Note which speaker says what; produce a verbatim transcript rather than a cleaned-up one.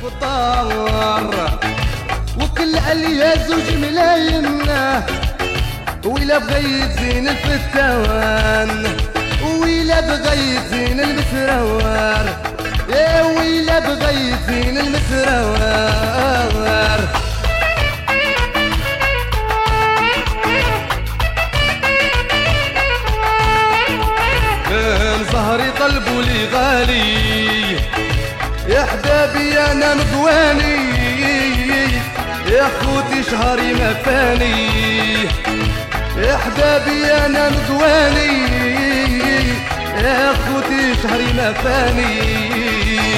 Speaker 1: الفطار وكل عليا زوج ملايين ويلا بغيت زين الفتوان ويلا بغيت زين المسروار يا ويلا بغيت زين المسروار من ظهري طلبوا لي غالي يا حبابي انا مقواني يا خوتي شهري ما فاني يا حبابي انا مقواني يا خوتي شهري ما فاني